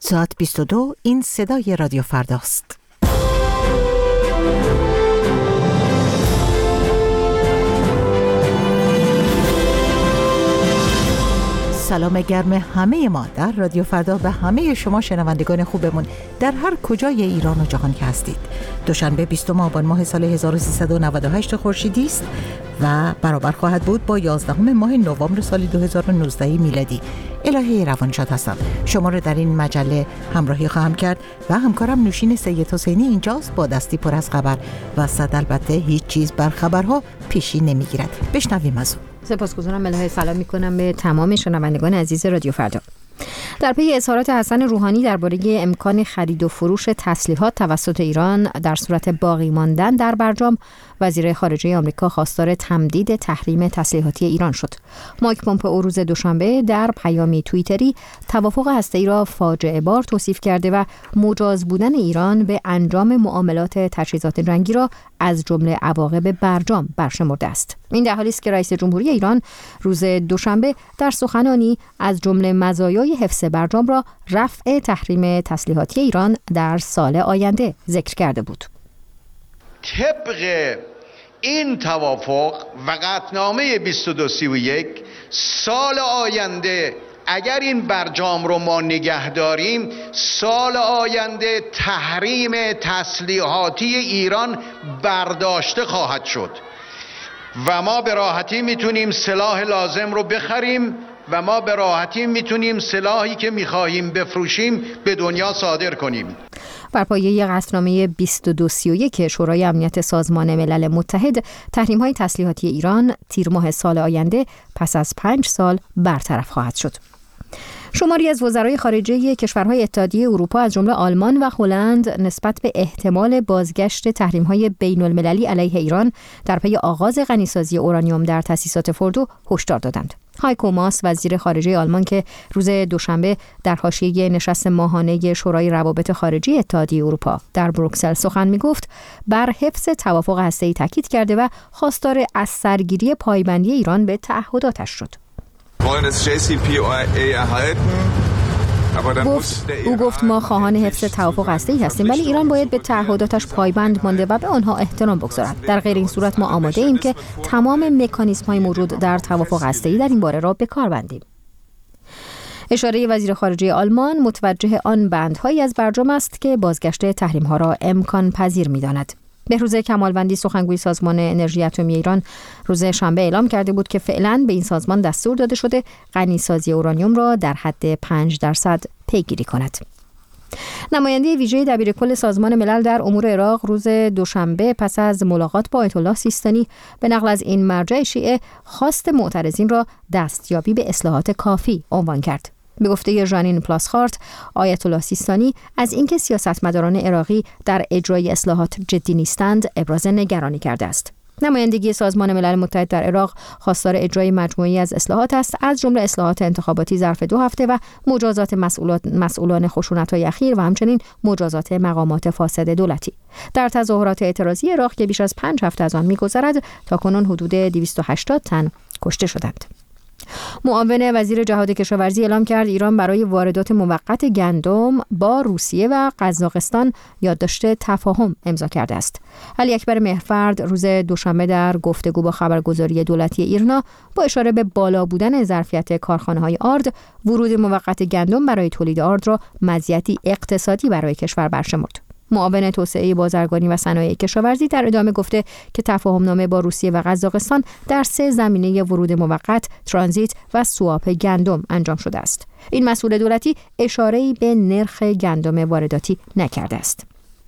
ساعت 22 این صدای رادیو فرداست. سلام گرم همه ما در رادیو فردا به همه شما شنوندگان خوبمون در هر کجای ایران و جهان که هستید. دوشنبه 20 آبان ماه سال 1398 خورشیدی است و برابر خواهد بود با 11 ماه نوامبر سال 2019 میلادی. الهه روانشاد هستم. شما رو در این مجله همراهی خواهم کرد و همکارم نوشین سید حسینی اینجاست با دستی پر از خبر و صد البته هیچ چیز بر خبرها پیشی نمیگیرد. بشنویم از او. سپاسگزارم. الهه سلام میکنم به تمام شنوندگان عزیز رادیو فردا. در پی اظهارات حسن روحانی درباره امکان خرید و فروش تسلیحات توسط ایران در صورت باقی ماندن در برجام، وزیر خارجه آمریکا خواستار تمدید تحریم تسلیحاتی ایران شد. مایک پومپئو روز دوشنبه در پیامی توییتری توافق هسته‌ای را فاجعه بار توصیف کرده و مجاز بودن ایران به انجام معاملات تجهیزات جنگی را از جمله عواقب برجام برشمرده است. این در حالی است که رئیس جمهوری ایران روز دوشنبه در سخنانی از جمله مزایای حفظ برجام را رفع تحریم تسلیحاتی ایران در سال آینده ذکر کرده بود. طبق این توافق و قطعنامه 2231 سال آینده اگر این برجام رو ما نگه داریم، سال آینده تحریم تسلیحاتی ایران برداشته خواهد شد و ما به راحتی میتونیم سلاح لازم رو بخریم و ما به راحتی میتونیم سلاحی که میخواهیم بفروشیم به دنیا صادر کنیم. بر پایه قطعنامه 2231 شورای امنیت سازمان ملل متحد، تحریم‌های تسلیحاتی ایران تیر ماه سال آینده پس از 5 سال برطرف خواهد شد. شماری از وزرای خارجه کشورهای اتحادیه اروپا از جمله آلمان و هلند نسبت به احتمال بازگشت تحریم‌های بین‌المللی علیه ایران در پی آغاز غنیسازی اورانیوم در تأسیسات فوردو هشدار دادند. هایکو ماس وزیر خارجه آلمان که روز دوشنبه در حاشیه نشست ماهانه شورای روابط خارجی اتحادیه اروپا در بروکسل سخن می‌گفت، بر حفظ توافق هسته‌ای تاکید کرده و خواستار از سرگیری پایبندی ایران به تعهداتش شد. او گفت ما خواهان حفظ توافق هسته‌ای هستیم، ولی ایران باید به تعهداتش پایبند مانده و به آنها احترام بگذارد. در غیر این صورت ما آماده ایم که تمام مکانیزم‌های موجود در توافق هسته‌ای در این باره را به کار بندیم. اشاره وزیر خارجه آلمان متوجه آن بندهایی از برجام است که بازگشت تحریم‌ها را امکان پذیر می‌داند. بهروز کمالوندی سخنگوی سازمان انرژی اتمی ایران روز شنبه اعلام کرده بود که فعلا به این سازمان دستور داده شده غنیسازی اورانیوم را در حد 5% پیگیری کند. نماینده ویژه دبیرکل سازمان ملل در امور عراق روز دوشنبه پس از ملاقات با آیت الله سیستانی به نقل از این مرجع شیعه خواست معترضین را دستیابی به اصلاحات کافی عنوان کرد. به گفته ژانین پلاسخارت، آیت الله سیستانی از اینکه سیاستمداران عراقی در اجرای اصلاحات جدی نیستند ابراز نگرانی کرده است. نمایندگی سازمان ملل متحد در عراق خواستار اجرای مجموعی از اصلاحات است، از جمله اصلاحات انتخاباتی ظرف 2 هفته و مجازات مسئولان خشونت‌های اخیر و همچنین مجازات مقامات فاسد دولتی. در تظاهرات اعتراضی عراق که بیش از 5 هفته از آن می‌گذرد، تاکنون حدود 280 تن کشته شدند. معاون وزیر جهاد کشاورزی اعلام کرد ایران برای واردات موقت گندم با روسیه و قزاقستان یادداشت تفاهم امضا کرده است. علی اکبر مهرفرد روز دوشنبه در گفتگو با خبرگزاری دولتی ایرنا با اشاره به بالا بودن ظرفیت کارخانه‌های آرد، ورود موقت گندم برای تولید آرد را مزیتی اقتصادی برای کشور برشمرد. معاون توسعه بازرگانی و صنایع کشاورزی در ادامه گفته که تفاهمنامه با روسیه و قزاقستان در 3 زمینه ورود موقت، ترانزیت و سواپ گندم انجام شده است. این مسئول دولتی اشاره‌ای به نرخ گندم وارداتی نکرده است.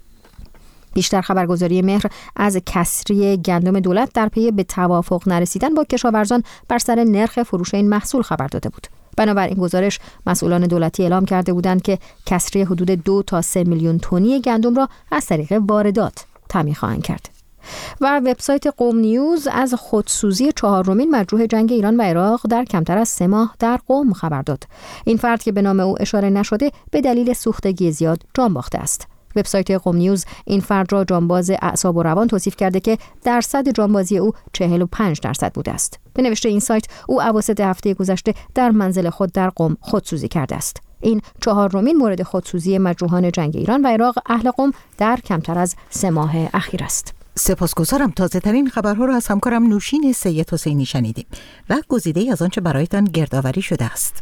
بیشتر خبرگزاری مهر از کسری گندم دولت در پی به توافق نرسیدن با کشاورزان بر سر نرخ فروش این محصول خبر داده بود. بنابراین گزارش مسئولان دولتی اعلام کرده بودند که کسری حدود 2 تا 3 میلیون تنی گندم را از طریق واردات تامین خواهند کرد. و وبسایت قم نیوز از خودسوزی 4مین مجروح جنگ ایران و عراق در کمتر از 3 ماه در قم خبر داد. این فرد که به نام او اشاره نشده به دلیل سوختگی زیاد جان باخته است. وبسایت قم نیوز این فرد را جانباز اعصاب و روان توصیف کرده که درصد جانبازی او 45% بوده است. به نوشته این سایت او اواسط هفته گذشته در منزل خود در قم خودسوزی کرده است. این 4مین مورد خودسوزی مجروحان جنگ ایران و عراق اهل قم در کمتر از 3 ماه اخیر است. سپاسگزارم. تازه ترین خبرها رو از همکارم نوشین سید حسینی شنیدیم و گزیده‌ای از آنچه برایتان گردآوری شده است.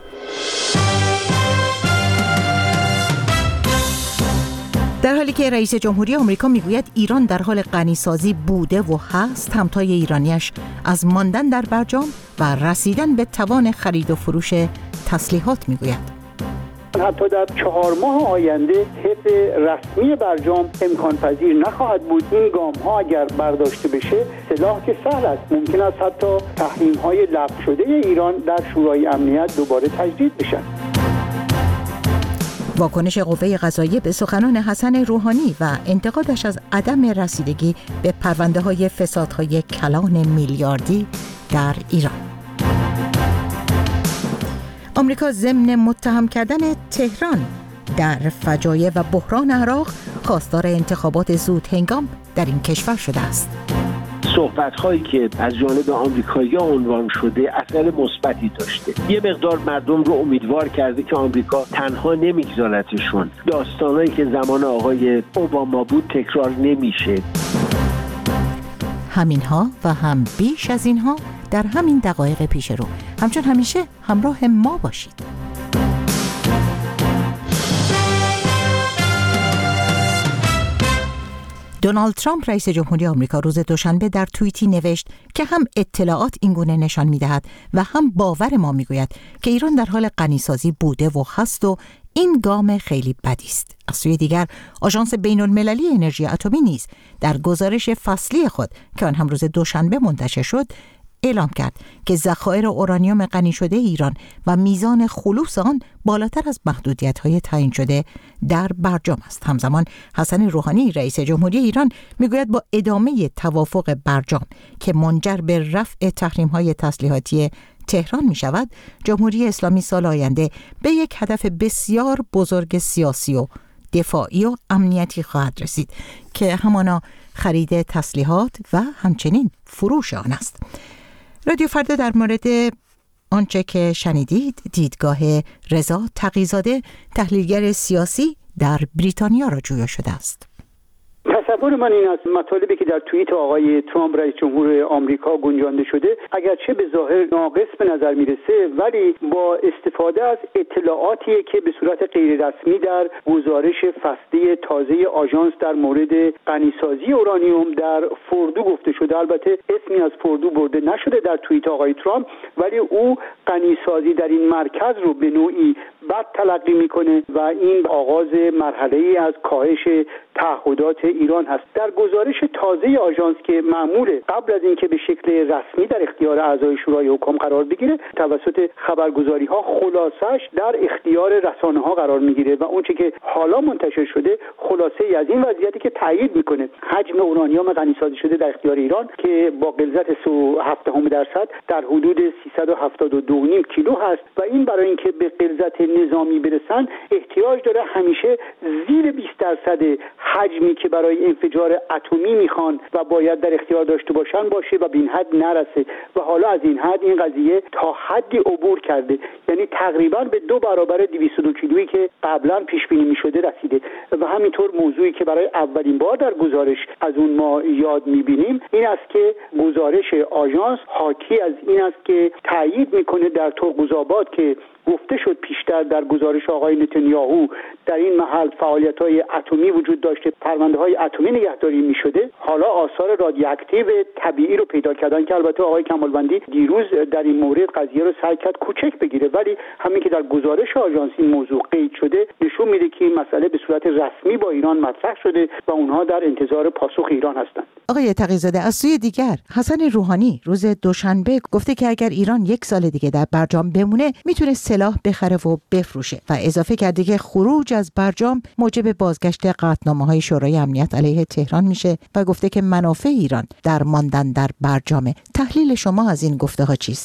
در حالی که رئیس جمهوری آمریکا میگوید ایران در حال غنیسازی بوده و هست، همتای ایرانیش از ماندن در برجام و رسیدن به توان خرید و فروش تسلیحات میگوید. حتی در 4 ماه آینده حفظ رسمی برجام امکان پذیر نخواهد بود. این گام ها اگر برداشته بشه، سلاح که سهل است، ممکن است حتی تحریم های لغو شده ایران در شورای امنیت دوباره تجدید بشن. واکنش قوه قضاییه به سخنان حسن روحانی و انتقادش از عدم رسیدگی به پرونده‌های فسادهای کلان میلیاردی در ایران. آمریکا ضمن متهم کردن تهران در فجایع و بحران عراق خواستار انتخابات زود هنگام در این کشور شده است. صحبت‌هایی که از جانب آمریکایی‌ها عنوان شده اثر مثبتی داشته. یه مقدار مردم رو امیدوار کرده که آمریکا تنها نمیگذارتشون. داستانایی که زمان آقای اوباما بود تکرار نمیشه. همینها و هم بیش از اینها در همین دقایق پیش رو. همچون همیشه همراه ما باشید. دونالد ترامپ رئیس جمهوری آمریکا روز دوشنبه در توییتی نوشت که هم اطلاعات اینگونه نشان می‌دهد و هم باور ما می‌گوید که ایران در حال غنیسازی بوده و هست و این گام خیلی بدی است. از سوی دیگر آژانس بین‌المللی انرژی اتمی نیز در گزارش فصلی خود که آن هم روز دوشنبه منتشر شد اعلام کرد که ذخایر اورانیوم غنی شده ایران و میزان خلوص آن بالاتر از محدودیت‌های تعیین شده در برجام است. همزمان حسن روحانی رئیس جمهوری ایران میگوید با ادامه توافق برجام که منجر به رفع تحریم‌های تسلیحاتی تهران می شود، جمهوری اسلامی سال آینده به یک هدف بسیار بزرگ سیاسی و دفاعی و امنیتی خواهد رسید که همانا خرید تسلیحات و همچنین فروش آن است. رادیو فردا در مورد آنچه که شنیدید دیدگاه رضا تقی‌زاده تحلیلگر سیاسی در بریتانیا را جویا شده است. تصور من این است مطالبی که در توییت آقای ترامپ رئیس جمهور آمریکا گنجانده شده اگرچه به ظاهر ناقص به نظر میرسه، ولی با استفاده از اطلاعاتی که به صورت غیر رسمی در گزارش فصلی تازه آژانس در مورد غنیسازی اورانیوم در فوردو گفته شده، البته اسمی از فوردو برده نشده در توییت آقای ترامپ، ولی او غنیسازی در این مرکز رو به نوعی بد تلقی میکنه و این آغاز مرحله‌ای از کاهش تعهدات ایران هست. در گزارش تازه آژانس که معموله قبل از اینکه به شکل رسمی در اختیار اعضای شورای حکام قرار بگیره، توسط خبرگزاری‌ها خلاصش در اختیار رسانه‌ها قرار میگیره و اونچه که حالا منتشر شده خلاصه‌ای از این وضعیتی که تایید میکنه حجم اورانیوم غنیسازی شده در اختیار ایران که با غلظت 0.7% در حدود 372.5 کیلو هست و این برای اینکه به غلظت نظامی برسن احتیاج داره همیشه زیر 20% حجمی که برای انفجار اتمی میخوان و باید در اختیار داشته باشن باشه و به این حد نرسه و حالا از این حد این قضیه تا حدی عبور کرده، یعنی تقریبا به 2 برابر 202 کیلویی که قبلا پیش بینی میشده رسیده و همینطور موضوعی که برای اولین بار در گزارش از اون ما یاد میبینیم این است که گزارش آژانس حاکی از این است که تایید میکنه در ترقوزآباد که گفته شد پیشتر در گزارش آقای نتانیاهو در این محل فعالیت‌های اتمی وجود داشته، پرونده‌های اتمی نگهداری می‌شده، حالا آثار رادیواکتیو طبیعی رو پیدا کردن که البته آقای کمالوندی دیروز در این مورد قضیه رو سعی کرد کوچک بگیره، ولی همین که در گزارش آژانس این موضوع قید شده نشون میده که این مسئله به صورت رسمی با ایران مطرح شده و اونها در انتظار پاسخ ایران هستند. آقای تقی‌زاده، از سوی دیگر حسن روحانی روز دوشنبه گفته که اگر ایران 1 سال دیگه در برجام بمونه میتونه سلاح بخره و بفروشه و اضافه کرده که خروج از برجام موجب بازگشت قطعنامه‌های شورای امنیت علیه تهران میشه و گفته که منافع ایران در ماندن در برجامه. تحلیل شما از این گفته‌ها چیست؟ آقای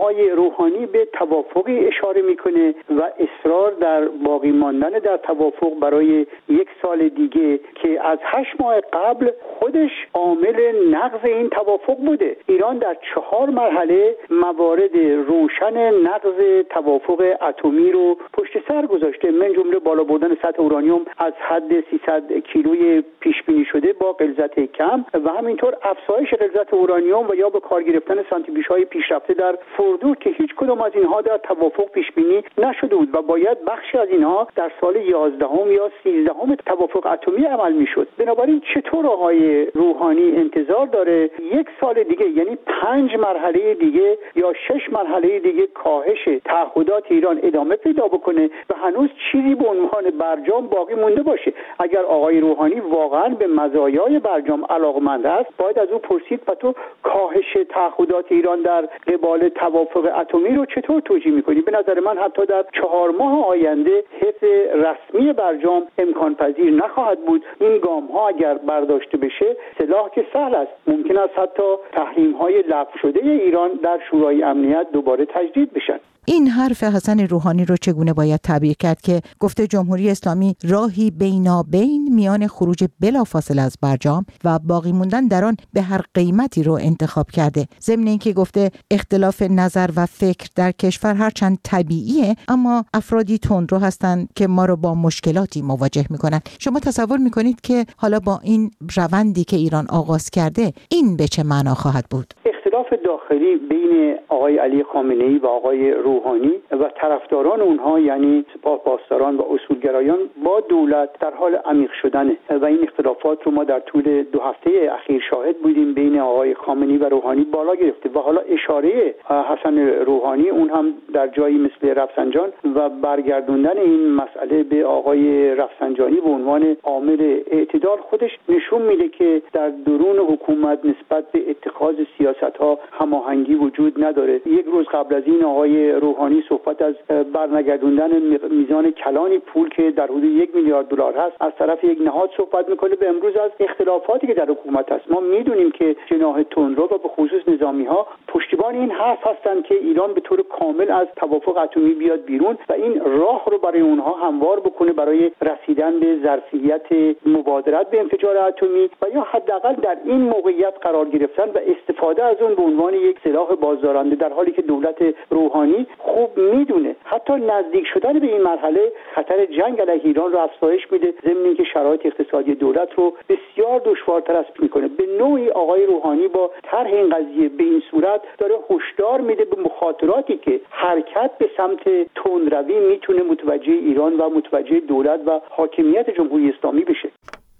آقای روحانی به توافقی اشاره میکنه و اصرار در باقی ماندن در توافق برای 1 سال دیگه که از 8 ماه قبل خودش عامل نقض این توافق بوده. ایران در 4 مرحله موارد روشن نقض توافق اتمی رو پشت سر گذاشته، من جمله بالا بردن سطح اورانیوم از حد 300 کیلوی پیش بینی شده با غلظت کم و همینطور افزایش غلظت اورانیوم و یا به کار گرفتن سانتریفیوژهای پیشرفته در فردو که هیچ کدام از اینها در توافق پیش بینی نشده بود و باید بخشی از اینها در سال 11 یا 13 توافق اتمی عمل میشد. بنابراین چطور آقای روحانی انتظار داره 1 سال دیگه، یعنی 5 مرحله دیگه یا 6 مرحله دیگه کاهش تعهدات ایران ادامه پیدا بکنه و هنوز چیزی به عنوان برجام باقی مونده باشه؟ اگر آقای روحانی واقعا به مزایای برجام علاقمند است باید از او پرسید و تو کاهش تعهدات ایران در قبال توافق اتمی رو چطور توجیه میکنی؟ به نظر من حتی در 4 ماه آینده حفظ رسمی برجام امکان پذیر نخواهد بود. این گام ها اگر برداشته بشه سلاح که سهل است، ممکن است حتی تحریم های لغو شده ایران در شورای امنیت دوباره تجدید بشن. این حرف حسن روحانی رو چگونه باید تعبیر کرد که گفته جمهوری اسلامی راهی بینابین میان خروج بلافاصله از برجام و باقی موندن در آن به هر قیمتی رو انتخاب کرده، ضمن اینکه گفته اختلاف نظر و فکر در کشور هرچند طبیعیه اما افرادی تندرو هستند که ما رو با مشکلاتی مواجه میکنن. شما تصور میکنید که حالا با این روندی که ایران آغاز کرده این به چه معنا خواهد بود؟ اختلاف داخلی بین آقای علی خامنه‌ای و آقای روحانی و طرفداران اونها یعنی سپاه پاسداران و اصولگرایان با دولت در حال عمیق شدنه و این اختلافات رو ما در طول 2 هفته اخیر شاهد بودیم بین آقای خامنه‌ای و روحانی بالا گرفته و حالا اشاره حسن روحانی اون هم در جایی مثل رفسنجان و برگردوندن این مسئله به آقای رفسنجانی به عنوان عامل اعتدال خودش نشون میده که در درون حکومت نسبت به اتخاذ سیاست‌ها هماهنگی وجود نداره. 1 روز قبل از این آقای روحانی صحبت از برنگردوندن میزان کلانی پول که در حدود 1 میلیارد دلار هست از طرف یک نهاد صحبت میکنه و امروز از اختلافاتی که در حکومت هست. ما میدونیم که جناح تندرو و به خصوص نظامی‌ها پشتیبان این حرف هستند که ایران به طور کامل از توافق اتمی بیاد بیرون و این راه رو برای اونها هموار بکنه برای رسیدن به ظرفیت مبادرت به انفجار اتمی و یا حداقل در این موقعیت قرار گرفتن و استفاده از اون به عنوان یک سلاح بازدارنده، در حالی که دولت روحانی خوب میدونه حتی نزدیک شدن به این مرحله خطر جنگ علیه ایران رو افزایش میده، ضمن اینکه شرایط اقتصادی دولت رو بسیار دشوارتر از میکنه. به نوعی آقای روحانی با طرح این قضیه به این صورت داره هشدار میده به مخاطراتی که حرکت به سمت تندروی میتونه متوجه ایران و متوجه دولت و حاکمیت جمهوری اسلامی بشه.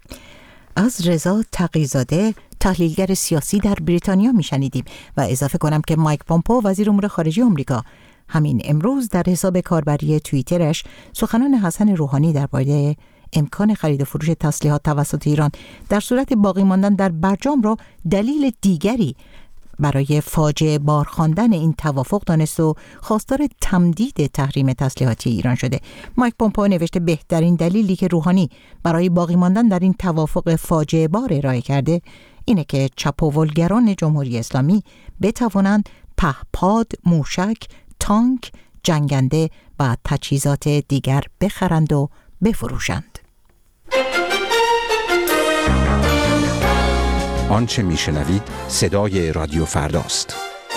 از رضا تقی‌زاده تحلیلگر سیاسی در بریتانیا میشنیدیم و اضافه کنم که مایک پومپئو وزیر امور خارجه آمریکا همین امروز در حساب کاربری توییترش سخنان حسن روحانی درباره امکان خرید و فروش تسلیحات توسط ایران در صورت باقی ماندن در برجام را دلیل دیگری برای فاجعه بار خواندن این توافق دانست و خواستار تمدید تحریم تسلیحاتی ایران شده. مایک پومپئو نوشته بهترین دلیلی که روحانی برای باقی ماندن در این توافق فاجعه بار ارائه کرده اینه که چپاولگران جمهوری اسلامی بتوانند پهپاد، موشک، تانک، جنگنده و تجهیزات دیگر بخرند و بفروشند. آنچه میشنوید صدای رادیو فرداست.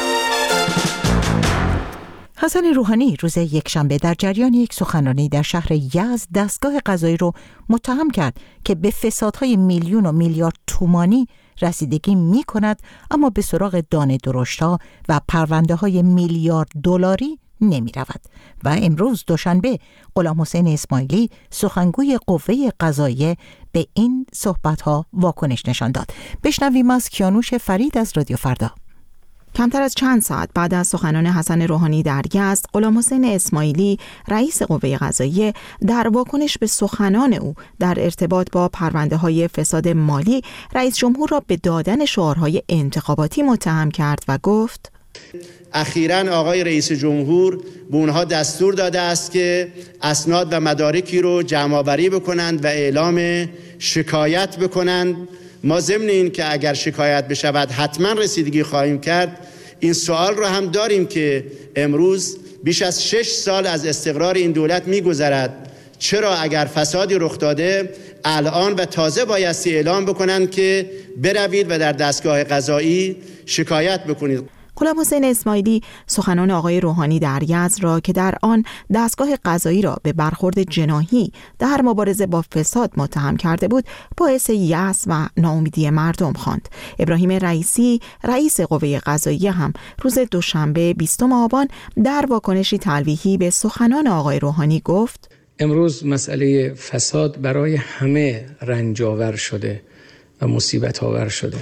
حسن روحانی روز یکشنبه در جریان یک سخنرانی در شهر یزد دستگاه قضایی رو متهم کرد که به فسادهای میلیون و میلیارد تومانی رسیدگی می کند اما به سراغ دانه درشت‌ها و پرونده‌های میلیارد دلاری نمی رود. و امروز دوشنبه غلامحسین اسماعیلی سخنگوی قوه قضاییه به این صحبت‌ها واکنش نشان داد. بشنویم از کیانوش فرید از رادیو فردا. کمتر از چند ساعت بعد از سخنان حسن روحانی در یزد، غلامحسین اسماعیلی رئیس قوه قضاییه در واکنش به سخنان او در ارتباط با پرونده‌های فساد مالی رئیس جمهور را به دادن شعارهای انتخاباتی متهم کرد و گفت اخیراً آقای رئیس جمهور به اونها دستور داده است که اسناد و مدارکی رو جمع‌آوری بکنند و اعلام شکایت بکنند. ما ضمن این که اگر شکایت بشود حتما رسیدگی خواهیم کرد، این سوال رو هم داریم که امروز بیش از 6 سال از استقرار این دولت می‌گذرد. چرا اگر فسادی رخ داده الان و تازه بایستی اعلام بکنند که بروید و در دستگاه قضایی شکایت بکنید؟ غلام حسین اسماعیلی سخنان آقای روحانی در یزد را که در آن دستگاه قضایی را به برخورد جناحی در مبارزه با فساد متهم کرده بود باعث یأس و ناامیدی مردم خواند. ابراهیم رئیسی رئیس قوه قضاییه هم روز دوشنبه 20 آبان در واکنشی تلویحی به سخنان آقای روحانی گفت: امروز مسئله فساد برای همه رنجاور شده و مصیبت آور شده.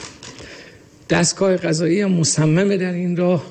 دستگاه قضایی مصممه در این راه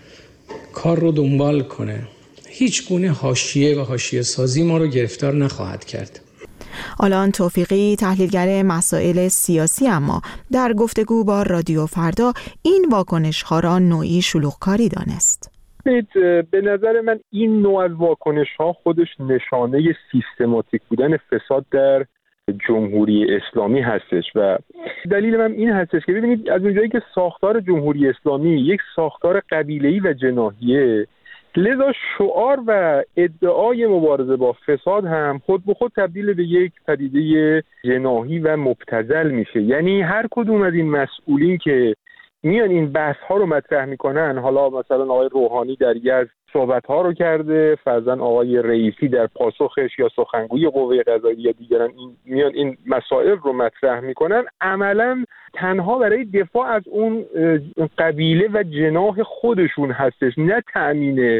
کار رو دنبال کنه. هیچ گونه حاشیه و حاشیه سازی ما رو گرفتار نخواهد کرد. آلان توفیقی تحلیلگر مسائل سیاسی اما در گفتگو با رادیو فردا این واکنش ها را نوعی شلوغکاری دانست. به نظر من این نوع از واکنش ها خودش نشانه سیستماتیک بودن فساد در جمهوری اسلامی هستش و دلیل من این هستش که ببینید از اونجایی که ساختار جمهوری اسلامی یک ساختار قبیله‌ای و جناحیه، لذا شعار و ادعای مبارزه با فساد هم خود به خود تبدیل به یک پدیده جناحی و مبتذل میشه. یعنی هر کدوم از این مسئولین که میان این بحث ها رو مطرح میکنن، حالا مثلا آقای روحانی در یزد صحبت ها رو کرده، فرضاً آقای رئیسی در پاسخش یا سخنگوی قوه قضاییه یا دیگران میان این مسائل رو مطرح میکنن، عملاً تنها برای دفاع از اون قبیله و جناح خودشون هستش، نه تأمین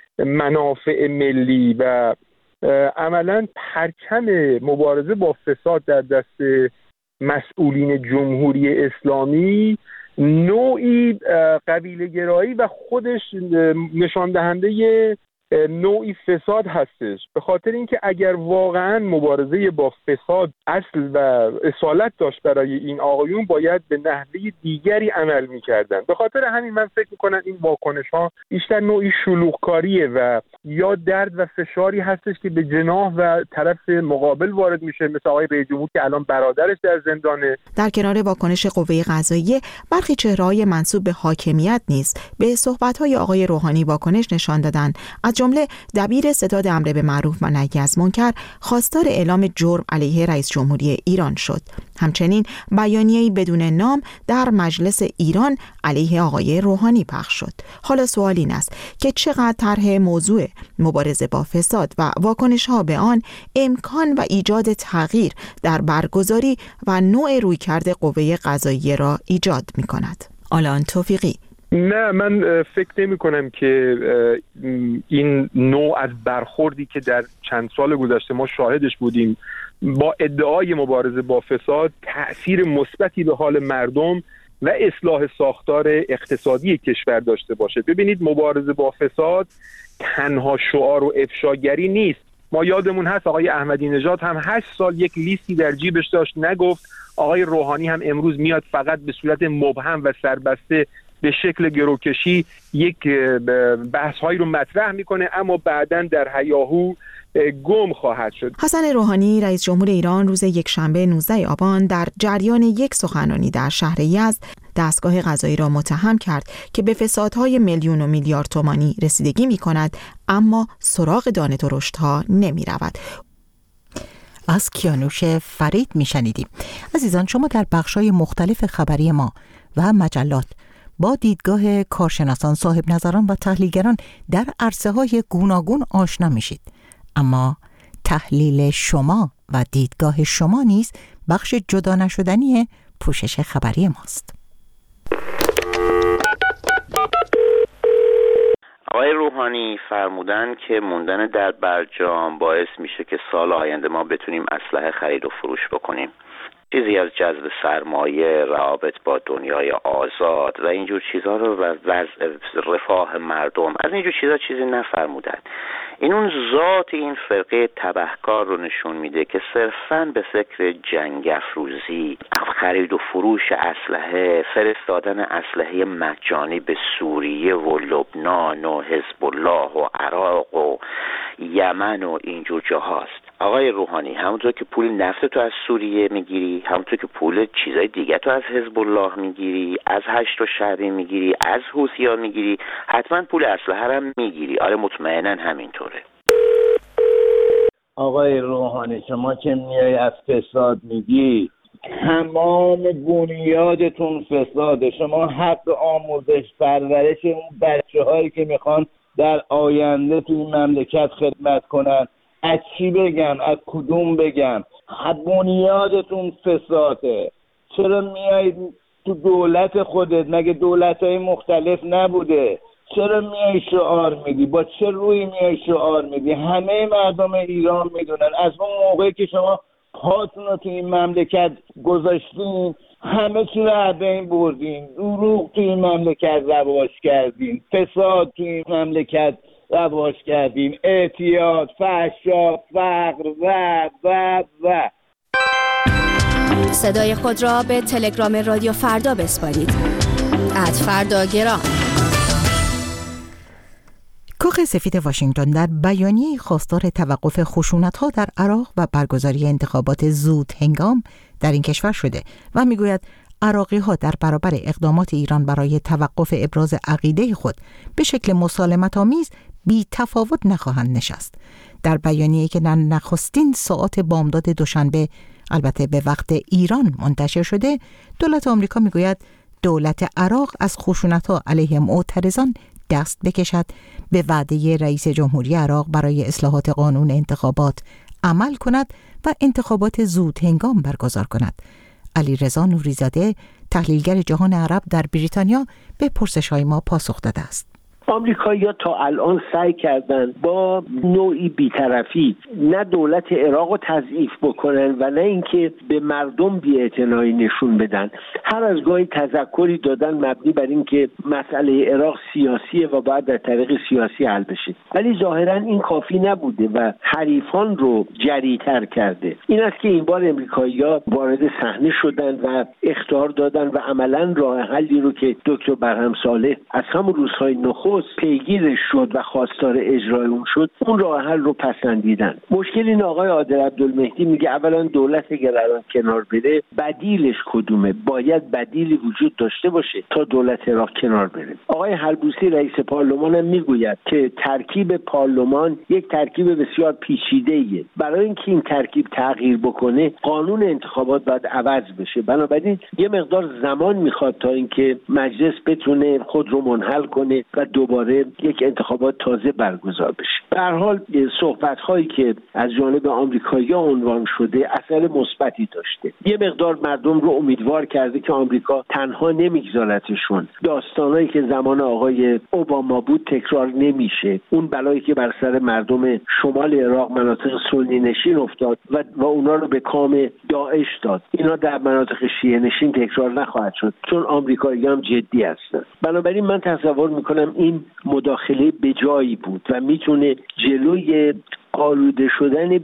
منافع ملی. و عملاً پرچم مبارزه با فساد در دست مسئولین جمهوری اسلامی نوعی قبیله گرایی و خودش نشان دهنده نوعی فساد هستش، به خاطر اینکه اگر واقعا مبارزه با فساد اصل و اصالت داشت برای این آقایون باید به نحوه دیگری عمل می‌کردن. به خاطر همین من فکر می‌کنم این واکنش‌ها بیشتر نوعی شلوغکاریه و یا درد و فشاری هستش که به جناح و طرف مقابل وارد میشه، مثل آقای رئیس جمهور که الان برادرش در زندانه. در کنار واکنش قوه قضاییه، برخی چهره‌های منسوب به حاکمیت نیز به صحبت‌های آقای روحانی واکنش نشان دادند. از جمله دبیر ستاد امر به معروف و نهی از منکر خواستار اعلام جرم علیه رئیس جمهوری ایران شد. همچنین بیانیه‌ای بدون نام در مجلس ایران علیه آقای روحانی پخش شد. حالا سوال این است که چقدر طرح موضوع مبارزه با فساد و واکنش‌ها به آن امکان و ایجاد تغییر در برگزاری و نوع رویکرد قوه قضاییه را ایجاد می‌کند. آلان توفیقی: نه، من فکر نمی کنم که این نوع از برخوردی که در چند سال گذشته ما شاهدش بودیم با ادعای مبارزه با فساد تأثیر مثبتی به حال مردم و اصلاح ساختار اقتصادی کشور داشته باشه. ببینید مبارزه با فساد تنها شعار و افشاگری نیست. ما یادمون هست آقای احمدی نژاد هم 8 سال یک لیستی در جیبش داشت نگفت. آقای روحانی هم امروز میاد فقط به صورت مبهم و سربسته به شکل گروکشی یک بحث‌هایی رو مطرح میکنه، اما بعداً در هیاهو گم خواهد شد. حسن روحانی رئیس جمهور ایران روز یکشنبه 19 آبان در جریان یک سخنرانی در شهر یزد دستگاه قضایی را متهم کرد که به فسادهای میلیون و میلیارد تومانی رسیدگی میکند، اما سراغ دانه درشت‌ها نمیرود. از کیانوش فرید میشنیدیم. عزیزان، شما در بخش‌های مختلف خبری ما و مجلات با دیدگاه کارشناسان، صاحب نظران و تحلیلگران در عرصه‌های گوناگون آشنا میشید، اما تحلیل شما و دیدگاه شما نیز بخش جدا نشدنی پوشش خبری ماست. آقای روحانی فرمودن که موندن در برجام باعث میشه که سال آینده ما بتونیم اسلحه خرید و فروش بکنیم. چیزی از جذب سرمایه، روابط با دنیای آزاد و اینجور چیزها رو و وضع رفاه مردم، از اینجور چیزها چیزی نفرمودن. این اون ذات این فرقه تبهکار رو نشون میده که صرفاً به فکر جنگ افروزی، خرید و فروش اسلحه، فرستادن اسلحه مجانی به سوریه و لبنان و حزب الله و عراق و یمن و اینجور جاهاست. آقای روحانی، همونطور که پول نفت تو از سوریه میگیری، همونطور که پول چیزای دیگه تو از حزب الله میگیری، از هشت شعبی میگیری، از حوثی‌ها میگیری، حتما پول اسلحه هم میگیری. آره مطمئنا همینطوره. آقای روحانی، شما که میای از فساد میگی، تمام بنیادتون فساده. شما حق آموزش پرورش اون بچه‌هایی که میخوان در آینده توی این مملکت خدمت کنن، از چی بگم، از کدوم بگم؟ بنیادتون فساده. چرا میای تو دولت خودت؟ مگه دولت‌های مختلف نبوده؟ چرا میای شعار میدی؟ با چه روی میای شعار میدی؟ همه مردم ایران میدونن از اون موقعی که شما پاتون رو تو این مملکت گذاشتین همه چی رو از بین بردین. دروغ تو این مملکت رواج کردین، فساد تو این مملکت رواج کردین، اعتیاد، فحشا، فقر و صدای خود را به تلگرام رادیو فردا بسپارید. @فرداگرام. کاخ سفید واشنگتن در بیانیه خواستار توقف خشونت‌ها در عراق و برگزاری انتخابات زود هنگام در این کشور شده و میگوید عراقی‌ها در برابر اقدامات ایران برای توقف ابراز عقیده خود به شکل مسالمت‌آمیز بی تفاوت نخواهند نشست. در بیانیه‌ای که در نخستین ساعات بامداد دوشنبه البته به وقت ایران منتشر شده، دولت آمریکا میگوید دولت عراق از خشونت‌ها علیه معترضان دست بکشد، به وعده رئیس جمهوری عراق برای اصلاحات قانون انتخابات عمل کند و انتخابات زود هنگام برگزار کند. علیرضا نوری‌زاده، تحلیلگر جهان عرب در بریتانیا، به پرسش‌های ما پاسخ داده است. آمریکایی‌ها تا الان سعی کردن با نوعی بی‌طرفی نه دولت عراق رو تضعیف بکنن و نه اینکه به مردم بی‌اعتنایی نشون بدن. هر از گاهی تذکری دادن مبنی بر اینکه مسئله عراق سیاسیه و باید در طریق سیاسی حل بشه، ولی ظاهراً این کافی نبوده و حریفان رو جری‌تر کرده. این است که این بار آمریکایی‌ها وارد صحنه شدن و اخطار دادن و عملاً راه حلی رو که دکتر برهم صالح از همون روزهای نخست پیگیرش شد و خواستار اجرای اون شد، اون راه حل رو پسندیدن. مشکل این آقای عادل عبدالمهدی میگه اولا دولت اگر الان کنار بره بدیلش کدومه؟ باید بدیلی وجود داشته باشه تا دولت عراق کنار بره. آقای حلبوسی رئیس پارلمان هم میگوید که ترکیب پارلمان یک ترکیب بسیار پیچیده‌ایه. برای اینکه این ترکیب تغییر بکنه قانون انتخابات باید عوض بشه. بنابراین یه مقدار زمان میخواد تا اینکه مجلس بتونه خود رو منحل کنه و دوباره یک انتخابات تازه برگزار بشه. به هر حال صحبت‌هایی که از جانب آمریکایی‌ها عنوان شده اثر مثبتی داشته. یه مقدار مردم رو امیدوار کرده که آمریکا تنها نمیگذارتشون. داستانایی که زمان آقای اوباما بود تکرار نمیشه. اون بلایی که بر سر مردم شمال عراق مناطق سنی نشین افتاد و اونا رو به کام داعش داد، اینا در مناطق شیعه نشین تکرار نخواهد شد، چون آمریکایی‌ها هم جدی هستن. بنابراین من تصور میکنم این مداخله به جایی بود و میتونه جلوی آلوده شدن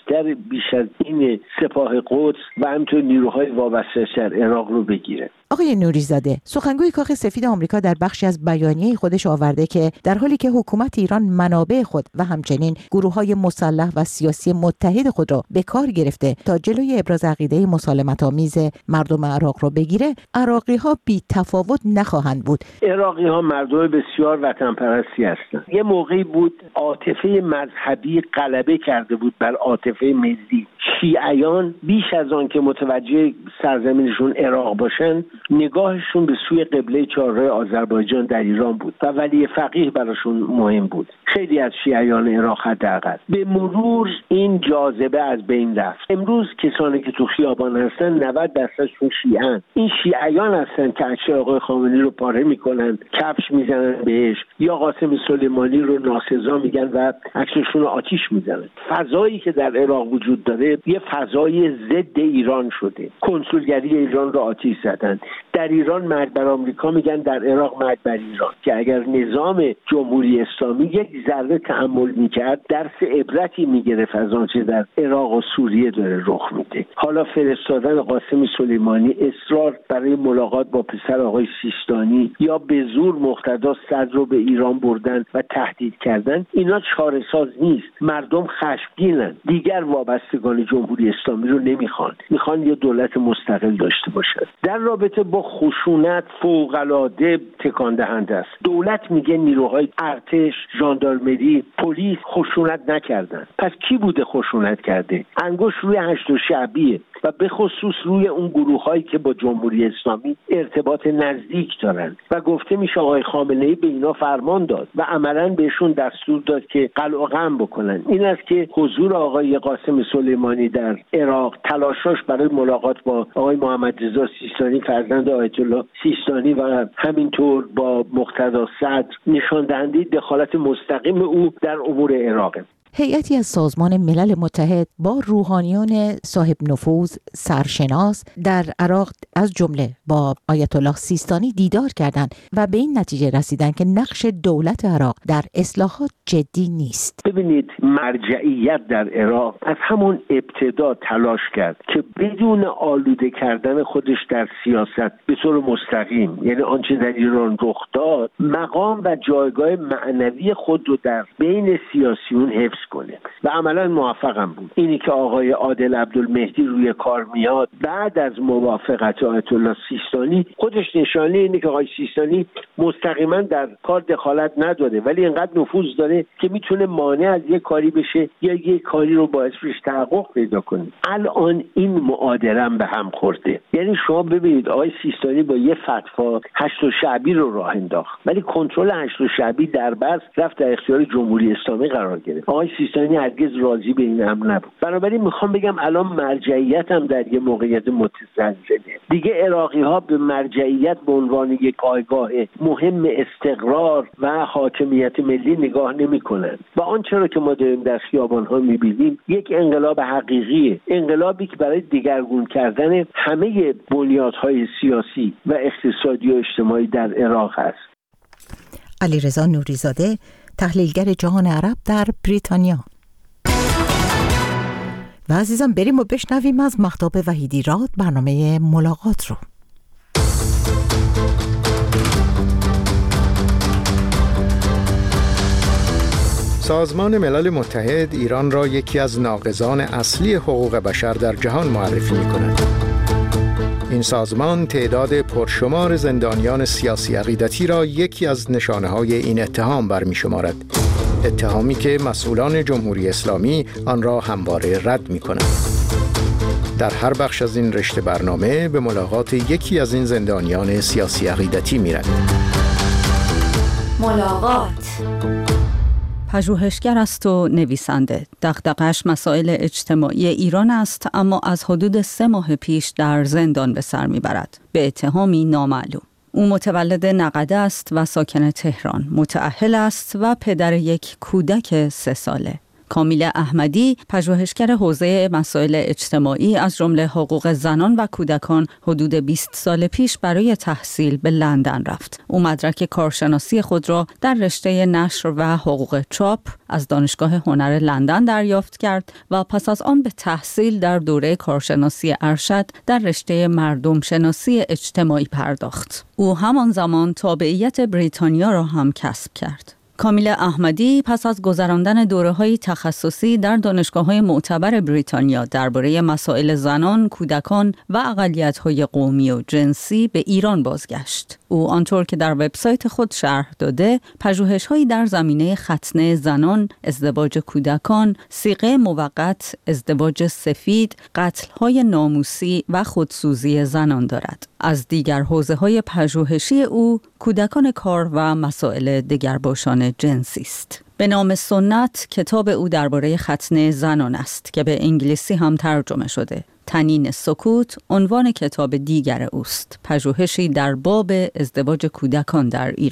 بیش از این سپاه قدس و همینطور نیروهای وابسته در عراق رو بگیره. آقای نوری‌زاده، سخنگوی کاخ سفید آمریکا در بخشی از بیانیه خودش آورده که در حالی که حکومت ایران منابع خود و همچنین گروه‌های مسلح و سیاسی متحد خود را به کار گرفته تا جلوی ابراز عقیده مسالمت‌آمیز مردم عراق را بگیره، عراقی‌ها بی تفاوت نخواهند بود. عراقی‌ها مردم بسیار وطنپرستی هستند. یه موقعی بود عاطفه مذهبی غلبه کرده بود بر عاطفه ملی. شیعیان بیش از آن که متوجه سرزمینشون عراق باشن، نگاهشون به سوی قبله چهارراه آذربایجان در ایران بود و ولی فقیه براشون مهم بود. خیلی از شیعیان عراق حداقل. به مرور این جاذبه از بین رفت. امروز کسانی که تو خیابان هستن 90%شون شیعیان. این شیعیان هستن که عکس آقای خامنه‌ای رو پاره میکنن، کفش میزنن بهش، یا قاسم سلیمانی رو ناسزا میگن و عکسشون رو آتیش میزنن. فضایی که در عراق وجود داره یه یه فضای ضد ایران شده. کنسولگری ایران رو آتش زدن. در ایران مرگ بر آمریکا میگن، در عراق مرگ بر ایران. که اگر نظام جمهوری اسلامی یک ذره تأمل میکرد درس عبرتی میگرفت از آنچه در عراق و سوریه داره رخ میده. حالا فرستادن قاسم سلیمانی، اصرار برای ملاقات با پسر آقای سیستانی یا به زور مقتدا صدر رو به ایران بردن و تهدید کردن، اینا چاره ساز نیست. مردم خشمگینن، دیگر وابستگان جمهوری اسلامی رو میخوان یه دولت مستقل داشته باشد. در رابطه با خشونت فوق‌العاده تکان دهنده است. دولت میگه نیروهای ارتش، ژاندارمری، پلیس خشونت نکردن. پس کی بوده خشونت کرده؟ انگشت روی هشت شعبیه و به خصوص روی اون گروهایی که با جمهوری اسلامی ارتباط نزدیک دارن و گفته میشه آقای خامنه‌ای به اینا فرمان داد و عملاً بهشون دستور داد که قلع و قم بکنن. این است که حضور آقای قاسم سلیمانی در عراق، تلاشش برای ملاقات با آقای محمد رضا سیستانی فرزند آیت الله سیستانی و همینطور با مقتدا صدر نشان دهنده دخالت مستقیم او در امور عراق. هیئتی از سازمان ملل متحد با روحانیون صاحب نفوذ سرشناس در عراق از جمله با آیت الله سیستانی دیدار کردند و به این نتیجه رسیدند که نقش دولت عراق در اصلاحات جدی نیست. ببینید، مرجعیت در عراق از همون ابتدا تلاش کرد که بدون آلوده کردن خودش در سیاست به طور مستقیم، یعنی آنچه در ایران رخ داد، مقام و جایگاه معنوی خود رو در بین سیاسیون حفظ کنه و عملا موفقم بود. اینی که آقای عادل عبدالمهدی روی کار میاد بعد از موافقت آیت الله سیستانی، خودش نشانه اینه که آقای سیستانی مستقیما در کار دخالت نداره ولی اینقدر نفوذ داره که میتونه مانع از یک کاری بشه یا یک کاری رو باعث روش تحقق پیدا کنه. الان این معادلم به هم خورده. یعنی شما ببینید آقای سیستانی با یه فتوا هشت شعبی رو راه انداخت ولی کنترل هشت شعبی در بس رفت در اختیار جمهوری اسلامی قرار گرفت. آقای سیستانی هرگز راضی به این امر نبود. بنابراین میخوام بگم الان مرجعیت هم در یه موقعیت متزلزله. دیگه عراقی ها به مرجعیت به عنوان یک پایگاه مهم استقرار و حاکمیت ملی نگاه نمی‌کنند و آنچه را که ما داریم در خیابان‌ها می‌بینیم یک انقلاب حقیقیه، انقلابی که برای دگرگون کردن همه بنیادهای سیاسی و اقتصادی و اجتماعی در عراق است. علیرضا نوریزاده، تحلیلگر جهان عرب در بریتانیا. و عزیزان بریم و بشنویم از مهتاب وحیدی راد برنامه ملاقات رو. سازمان ملل متحد ایران را یکی از ناقضان اصلی حقوق بشر در جهان معرفی می‌کند. این سازمان تعداد پرشمار زندانیان سیاسی عقیدتی را یکی از نشانه‌های این اتهام برمی‌شمارد. اتهامی که مسئولان جمهوری اسلامی آن را همواره رد می‌کنند. در هر بخش از این رشته برنامه به ملاقات یکی از این زندانیان سیاسی عقیدتی می‌رویم. ملاقات. پژوهشگر است و نویسنده. دغدغه‌اش مسائل اجتماعی ایران است، اما از حدود 3 ماه پیش در زندان به سر میبرد به اتهامی نامعلوم. او متولد نقده است و ساکن تهران. متأهل است و پدر یک کودک 3 ساله. کامیل احمدی، پژوهشگر حوزه مسائل اجتماعی از جمله حقوق زنان و کودکان، حدود 20 سال پیش برای تحصیل به لندن رفت. او مدرک کارشناسی خود را در رشته نشر و حقوق چاپ از دانشگاه هنر لندن دریافت کرد و پس از آن به تحصیل در دوره کارشناسی ارشد در رشته مردم شناسی اجتماعی پرداخت. او همان زمان تابعیت بریتانیا را هم کسب کرد. کامیل احمدی پس از گذراندن دوره‌های تخصصی در دانشگاه‌های معتبر بریتانیا درباره مسائل زنان، کودکان و اقلیت‌های قومی و جنسی به ایران بازگشت. او آنطور که در وبسایت خود شرح داده، پژوهش‌هایی در زمینه ختنه زنان، ازدواج کودکان، صیغه موقت، ازدواج سفید، قتل‌های ناموسی و خودسوزی زنان دارد. از دیگر حوزه‌های پژوهشی او، کودکان کار و مسائل دگرباشان جنسی است. به نام سنت، کتاب او درباره ختنه زنان است که به انگلیسی هم ترجمه شده. طنین سکوت عنوان کتاب دیگر اوست، پژوهشی در باب ازدواج کودکان در ایران.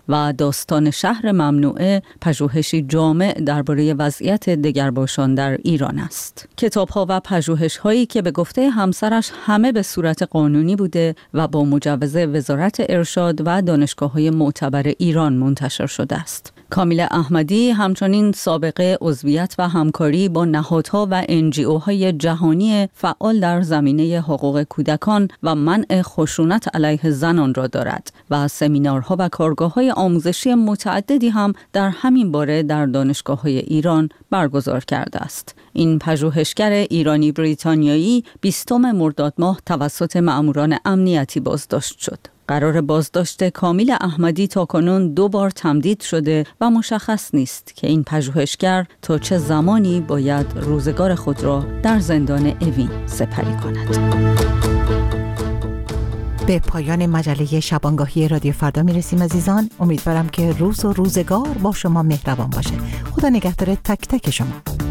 و داستان شهر ممنوعه پژوهشی جامع درباره وضعیت دگرباشان در ایران است. کتاب‌ها و پژوهش‌هایی که به گفته همسرش همه به صورت قانونی بوده و با مجوز وزارت ارشاد و دانشگاه‌های معتبر ایران منتشر شده است. کامیل احمدی همچنین سابقه عضویت و همکاری با نهادها و NGO‌های جهانی فعال در زمینه حقوق کودکان و منع خشونت علیه زنان را دارد و سمینارها و کارگاه‌های آموزشی متعددی هم در همین باره در دانشگاه‌های ایران برگزار کرده است. این پژوهشگر ایرانی بریتانیایی 20 مرداد ماه توسط مأموران امنیتی بازداشت شد. قرار بازداشت کامیل احمدی تاکنون 2 بار تمدید شده و مشخص نیست که این پژوهشگر تا چه زمانی باید روزگار خود را در زندان اوین سپری کند. به پایان مجله شبانگاهی رادیو فردا میرسیم عزیزان. امیدوارم که روز و روزگار با شما مهربان باشه. خدا نگهدار تک تک شما.